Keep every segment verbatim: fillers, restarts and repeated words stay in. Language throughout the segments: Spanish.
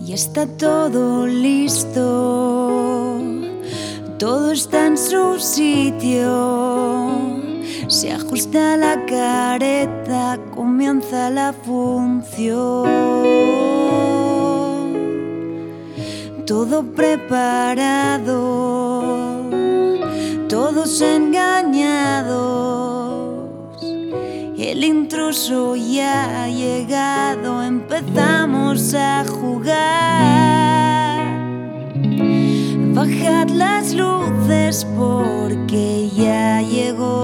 Ya está todo listo, todo está en su sitio. Se ajusta la careta, comienza la función. Todo preparado, todos engañados. El intruso ya ha llegado, empezamos a jugar. Bajad las luces porque ya llegó.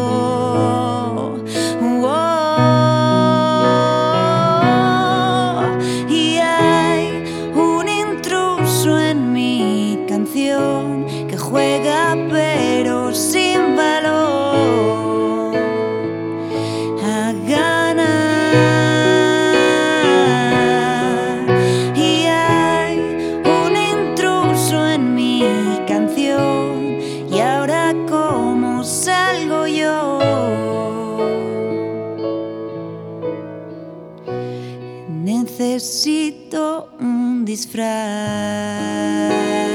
Oh, y hay un intruso en mi canción que juega pero sin valor a ganar. Y hay un intruso en mi canción, y ahora ¿cómo salgo yo? Necesito un disfraz.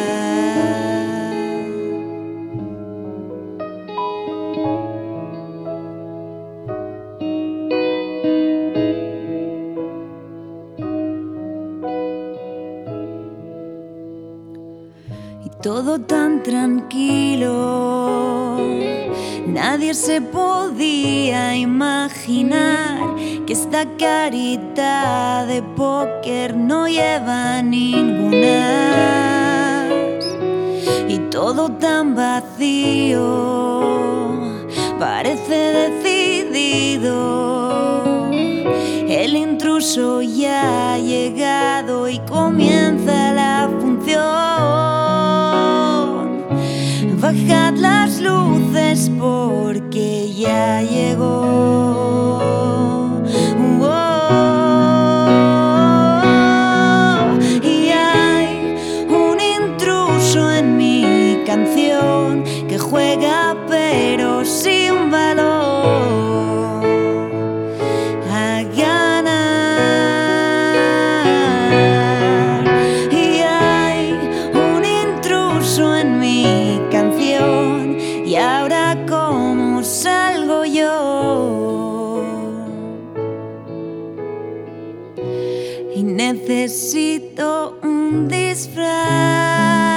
Y todo tan tranquilo, nadie se podía imaginar que esta carita de póker no lleva ninguna. Y todo tan vacío, parece decidido. El intruso ya ha llegado y comienza la función. Bajad las luces porque ya llegó. Oh, y hay un intruso en mi canción que juega pero sin valor a ganar. Y hay un intruso en mi canción, y ahora ¿cómo salgo yo? Y necesito un disfraz.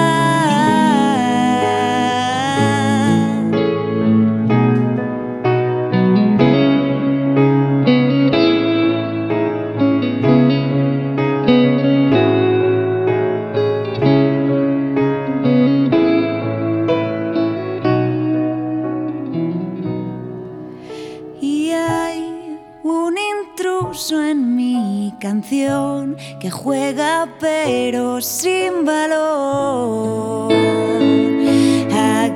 Y hay un intruso en mi canción que juega pero sin valor a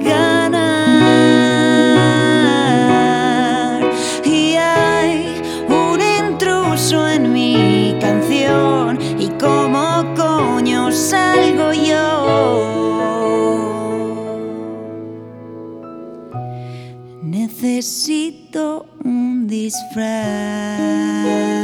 ganar. Y hay un intruso en mi canción, ¿y cómo coño salgo yo? Necesito un disfraz.